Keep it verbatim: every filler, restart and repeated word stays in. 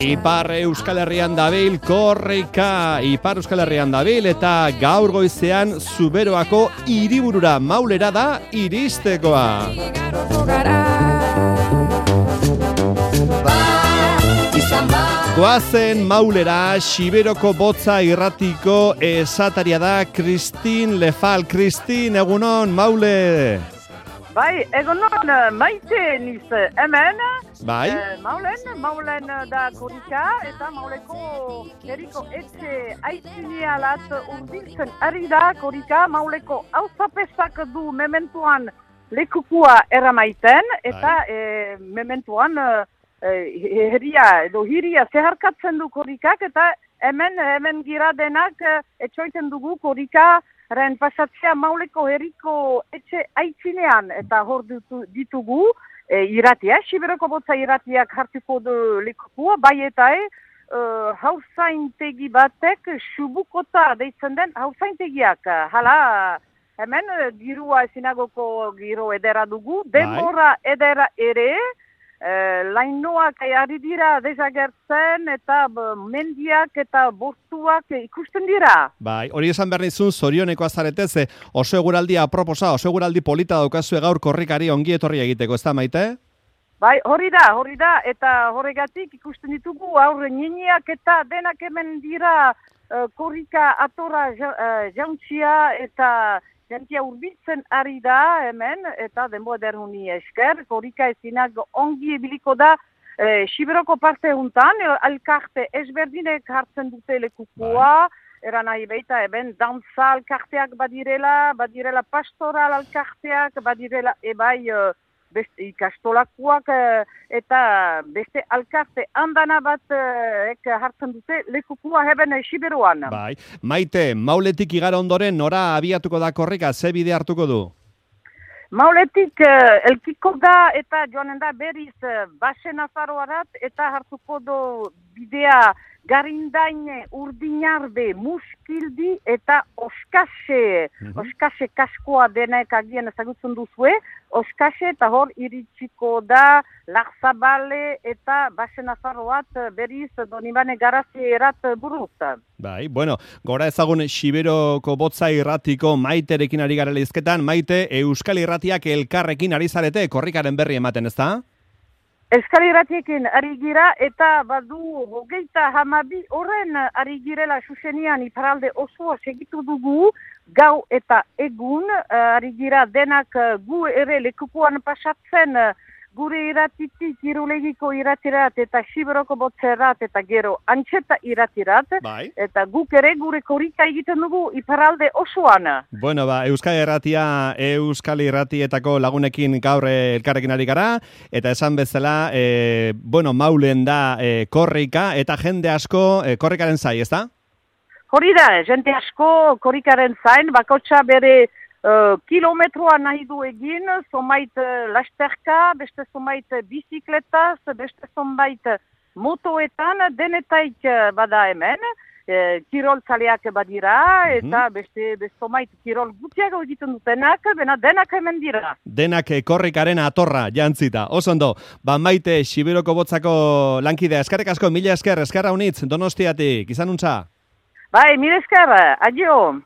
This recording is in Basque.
Ipar Euskal Herrian dabil korrika, Ipar Euskal Herrian dabil eta gaur goizean Zuberoako hiriburura Maulera da iristekoa. Goazen Maulera, Xiberoko Botza irratiko esataria da Kristin Lefal. Kristin, egunon, Maule! Bai, egunon, maite niz hemen. Bai? Eh, maulen, maulen da korika eta mauleko herriko etxe aitzinea lat urbiltzen ari da korika. Mauleko hauzapesak du mementuan lekukua eramaiten eta eh, mementuan eh, herria edo hiria zeharkatzen du korikak eta hemen, hemen gira denak eh, etxoiten dugu korika ren pasatzea mauleko herriko etxe aitzinean eta hor ditu, ditugu e, iratia, Xiberoko Botza iratiak hartuko du lekukua, bai eta e, uh, hauzaintegi batek Xubukota deitzen den hauzaintegiak. Hala, hemen girua sinagoko giro edera dugu, denbora edera ere, Uh, lainoak ari dira desagertzen eta b, mendiak eta bortuak ikusten dira. Bai, hori esan behar nizun zorioneko azaretez, oso eguraldia aproposa, oso eguraldi polita daukazue gaur korrikari ongi etorri egiteko, ez da maite? Bai, hori da, hori da, eta horregatik ikusten ditugu aurre niniak eta denak hemen dira uh, korrika atora ja, uh, jauntzia eta jentia urbiltzen ari da hemen, eta denbo ederhuni esker, korrika ezinak ongi ebiliko da e, Xiberoko parte juntan, alkarte ezberdinek hartzen dute lekukua, eran nahi baita eben danza alkarteak badirela, badirela pastoral alkarteak, badirela ebai beste ikastolakuak eta beste alkarte andana bat ek hartzen dute lekukua heben Xiberoan. Bai, maite, Mauletik igaro ondoren nora abiatuko da korrika, ze bide hartuko du? Mauletik uh, elkiko da eta joanen da berriz uh, Baxe Nafarroarat eta hartuko du bidea Garindain, Urdinarbe, Muskildi eta Oskase. Mm-hmm. Oskase kaskoa denek agien ezagutzen duzue. Oskase eta hor iritsiko da Larzabale eta Baxe Nafarroat berriz Donibane Garazi erat buruz. Bai, bueno, gora ezagun Xiberoko Botza irratiko Maiterekin ari garela izketan. Maite, Euskal Irratiak elkarrekin ari zarete korrikaren berri ematen, ez da? Euskal Irratiekin ari gira eta badu hogeita hamabi horren ari girela susenian iparalde osoa segitu dugu gau eta egun uh, ari gira denak uh, gu ere lekupuan pasatzen uh, gure iratitik irulegiko iratirat eta Xiberoko Botzerat eta gero antxeta iratirat. Bai. Eta guk ere gure korrika egiten dugu iparalde osoan. Bueno, ba, Euskal Irratia, Euskal Irratietako lagunekin gaur elkarrekin ari gara, eta esan bezala, e, bueno, Maulen da e, korrika, eta jende asko e, korrikaren zai, ez da? Hori da, jende asko korrikaren zain, bakotxa bere Uh, kilometroa nahi du egin, zomait uh, lasterka, beste zomait bizikletaz, beste zomait motoetan, denetaik uh, bada hemen, uh, kirol zaleak badira, eta mm-hmm. beste, beste zomait kirol gutiago egiten dutenak, bena denak hemen dira. Denak korrikaren atorra jantzita, oso ondo, ba Maite Xiberoko Botzako lankidea, eskarek asko, mila esker, eskarra unitz, Donostiatik, izan untza? Bai, mila esker, adio.